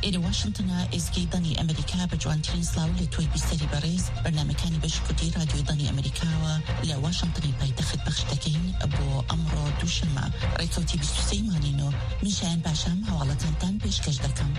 إلى واشنطن إزكي ضني أمريكا بجوانتين سلاو لتوي بيستري باريس برنامج كان بشكوتي راديو ضني أمريكا لواشنطن بايدخت بخشتكين أبو أمرو دوشما ريكوتي بستوسي مانينو مشان باشام هوالا تنتان بيشكش دكم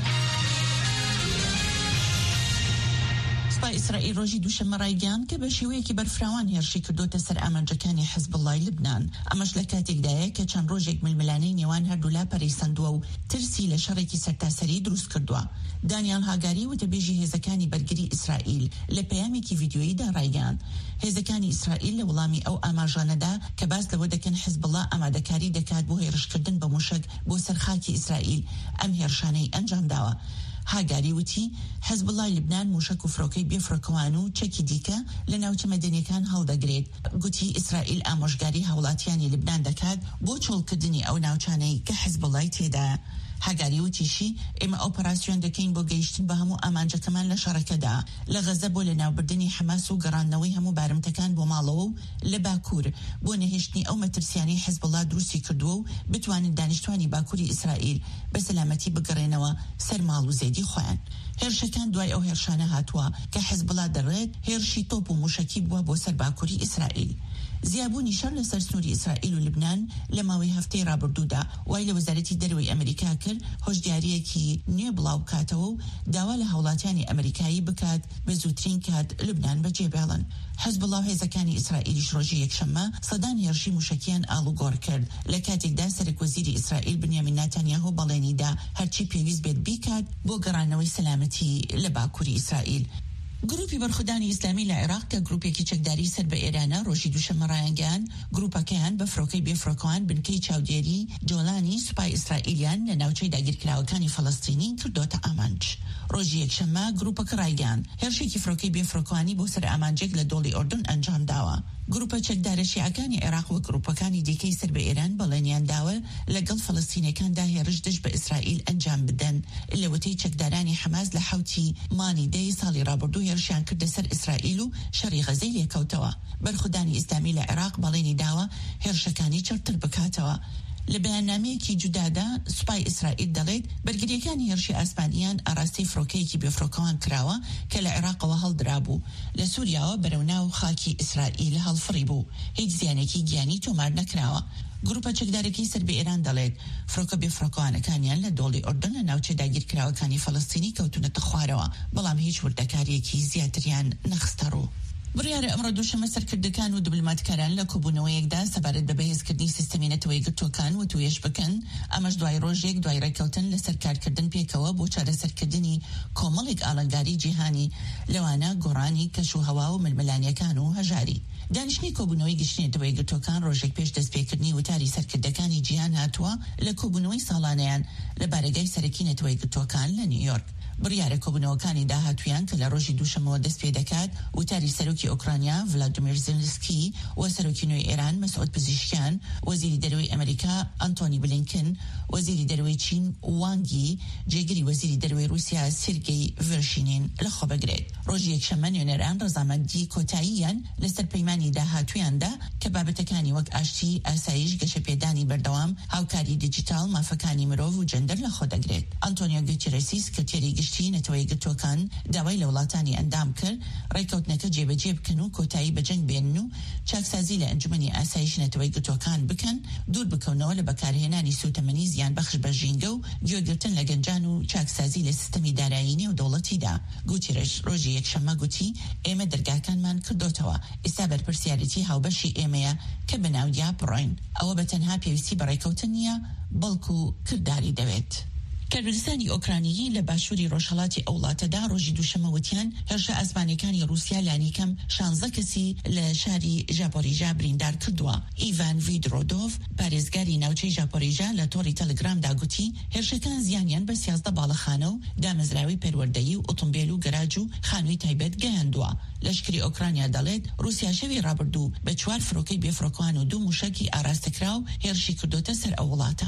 إسرائيل روجي دوشەمە ڕایگەیاند کە بە شێوەیەکی بەرفراوان هێرشی کردوتە سەر ئامانجەکانی حیزبوڵڵای لوبنان. ئەمەش لە کاتێکدایە کە چەند ڕۆژێک ململانەی نێوان هەردوو لا پەرەیسەندووە و ترسی لە شەڕێکی سەرتاسەری دروست کردووە. دانیال هاگاری وتەبێژی هێزەکانی بەرگری ئیسرائیل لە پەیامێکی ڤیدیۆییدا ڕایگەیاند هێزەکانی ئیسرائیل لە وەڵامی ئەو ئاماژانەدا کە باس لەوە دەکەن حیزبوڵڵا ئامادەکاری دەکات بۆ هێرشکردن بە موشک بۆ سەرخاکی ئیسرائیل ئەم هێرشانەی ئەنجامداوە. هاگاری وتی حیزبوڵڵای لوبنان موشک و فرۆکەی بێفڕۆکەوان و چەکی دیکە لە ناوچە مەدەنیەکان هەڵدەگرێت. گوتی ئیسرائیل ئامۆژگاری هاوڵاتیانی لوبنان دەکات بۆ چۆڵکردنی ئەو ناوچانەی کە حیزبوڵڵای تێدایە. هاگاری وتیشی ئێمە ئۆپەراسیۆن دەکەین بۆ گەیشتن بە هەموو ئامانجەکەمان لە شەڕەکەدا لە غەزە بۆ لە ناوبردنی حەماس و گەڕاندنەوەی هەموو بارمتەکان بۆ ماڵەوە و لە باکوور بۆ نەهێشتنی ئەو مەترسیانی حیزبوڵڵا دروستی کردووە و بتوانن دانیشتوانی باکووری ئیسرائیل بە سەلامەتی بگەڕێنەوە سەر ماڵ و زێدی خۆیان. هێرشەکان دوای ئەو هێرشانە هاتووە کە حیزبوڵڵا دەڕێت هێرشی تۆپ و موشکی بووە بۆ سەر باکووری ئیسرائیل. زیابوونی شەڕ لەسەر سنووری ئیسرائیل و لوبنان لە ماوەی هەفتەی ڕابردوودا وای لە وەزارەتی دەرەوەی ئەمریکا کرد هۆشدیارەیەکی نوێ بڵاو بکاتەوە و داوا لە هاوڵاتیانی ئەمریکایی بکات بە زووترین کات لوبنان بەجێبێڵن. حیزبوڵڵا و هێزەکانی ئیسرائیلیش ڕۆژی یەکشەممە سەدان هێرشی موشکیان ئاڵوگۆڕ کرد لە کاتێکدا سەرۆکوەزیری ئیسرائیل بنیامین ناتانیاهو بەڵێنیدا هەرچی پێویست بێت بیکات بۆ گەڕانەوەی سەلامەتی لە باکووری ئیسرائیل. گروپی بەرخودانی ئیسلامی لە عێراق کە گروپێکی چەکداری سەر بە ئێرانە ڕۆژی دووشەممە ڕایانگەیان گروپەکەیان بە فرۆکەی بێفڕۆکەوان بنکەی چاودێری جۆلانی سوپای ئیسرائیلیان لە ناوچەی داگیرکراوەکانی فەڵەستینی کردوتە ئامانج. ڕۆژی یەکشەممە گروپەکە ڕایگەیان هێرشێکی فرۆکەی بێفڕۆکەوانی بۆ سەر ئامانجێک لە دۆڵی ئوردن ئەنجام داوە. گروپە چەکدارە شیعەکانی عێراق و گروپەکانی دیکەی سەر بە ئێران بەڵێنیان داوە لەگەڵ فەڵەستینیەکاندا هێرش دژ بە ئیسرائیل ئەنجام بدەن لە وتەی چەکدارانی حەماس لە حوتی مانی دەی ساڵی ڕابردوو هێرشیان کردە سەر ئیسرائیل و شەڕی غەزەی لێکەوتەوە. بەرخودانی ئیسلامی لە عێراق بەڵێنی داوە هێرشەکانی چەرتر بکاتەوە. لە بەیاننامەیەکی جودادا سوپای ئیسرائیل دەڵێت بەرگریەکانی هێرشی ئاسمانیان ئاراستەی فرۆکەیەکی بێفڕۆکەوان کراوە کە لە عێراقەوە هەڵدرابوو لە سووریاوە بەرەوناو خاکی ئیسرائیل هەڵفڕی بوو هیچ زیانێکی گیانی تۆمار نەکراوە. گروپە چەکدارەکەی سەر بە ئێران دەڵێت فرۆکە بێفڕۆکەوانەکانیان لە دۆڵی ئوردن لە ناوچە داگیرکراوەکانی فەڵەستینی کەوتونەتە خوارەوە بەڵام هیچ وردەکاریەکی زیاتریان نەخستە ڕوو. بڕیارە ئەمڕۆ دووشەممە سەرکردەکان و دیبلۆماتکاران لە کۆبوونەوەیەکدا سەبارەت بە بەهێزکردنی سیستەمی نەتەوەی گرتوەکان و توێژ بکەن. ئەمەش دوای ڕۆژێک دوای ڕێکەوتن لەسەر کارکردن پێکەوە بۆ چارەسەرکردنی کۆمەڵێک ئاڵنگاری جیهانی لەوانە گۆڕانی کەش و هەوا و ململانیەکان و هەژاری. دانیشتنی کۆبوونەوەی گشتی نەتەوەی گرتوەکان ڕۆژێک پێش دەستپێکردنی وتاری سەرکردەکانی جیهان هاتووە لە کۆبوونەوەی ساڵانەیان لە بارگای سەرەکی نەتەوەی گرتوەکان لە نیویۆرک. بڕیارە کۆبوونەوەکانی داهاتویان کە لە ڕۆژی دووشەمەوە دەست پێ دەکات وتاری سەرۆکی ئوکرانیا ڤلادیمیر زێلنسکی و سەرۆکی نوێی ئێران مەسعود پزیشکیان، وەزیری دەرەوەی ئەمریکا ئەنتۆنی بلینکن، وەزیری دەرەوەی چین وانگی، جێگری وەزیری دەرەوەی رووسیا سێرگەی ڤێرشینین لەخۆ بگرێت. ڕۆژی یەکشەممە نوێنەران ڕەزامەندی کۆتاییان لەسەر پەیمانی داهاتویاندا کە بابەتەکانی وەک ئاشتی، ئاسایش، گەشەپێدانی بەردەوام، هاوکاری دیجیتال، مافەکانی مرۆڤ و جەندەر لەخۆ دەگرێت. ئەنتۆنیۆ گوتێرەسی کەتێری گشتی نەتەوەی گرتوەکان داوای لە وڵاتانی ئەندام کرد ڕێکەوتنەکە جێبەجێ بکەن و کۆتایی بە جەنگ بێنن و چاکسازی لە ئەنجومەنی ئاسایش نەتەوەی گرتوەکان بکەن، دوور بکەونەوە لە بەکارهێنانی سوتەمەنی زیان بەخش بە ژینگە و گوێگرتن لە گەنجان و چاکسازی لە سیستەمی دارایی نێو دەوڵەتیدا. گوتێرەش ڕۆژی یەکشەممە گوتی ئێمە دەرگاکانمان کردوتەوە، ئێستا بەرپرسیارەتی هاوبەشی ئێمەیە کە بەناودیا بڕۆین. ئەوە بە تەنها پێویستی بە ڕێکەوتن نییە بەڵکو کردداری دەوێت. کاربردستانی ئۆکرانیی لە باشووری ڕۆژهەڵاتی ئەو وڵاتەدا ڕۆژی دووشەممە وتیان هێرشە ئاسمانیەکانی رووسیا لانیکەم 16 کەسی لە شاری ژاپۆریژا بریندار کردووە. ئیڤان ڤیدرۆدۆڤ پارێزگاری ناوچەی ژاپۆریژا لە تۆڕی تەلگرامدا گوتی هێرشەکان زیانیان بە 13 باڵەخانە و دامەزراوی پەروەردەیی و ئۆتۆمبیل و گەراج و خانووی تایبەت گەیاندووە. لەشکری ئۆکرانیا دەڵێت رووسیا شەوی ڕابردوو بە 4 فرۆکەی بێفڕۆکەوان و 2 موشکی ئاراستەکراو هێرشی کردوتە سەر ئەو وڵاتە.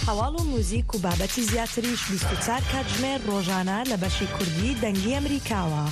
حواڵ و موزیک و بابەتی زیاتریش 24 کاتژمێر ڕۆژانە لە بەشی کوردی دەنگی ئەمریکاوە.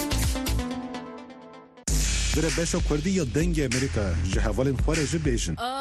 در بشو کردی یا دنگ امریکا جهوالین خواره جبیشن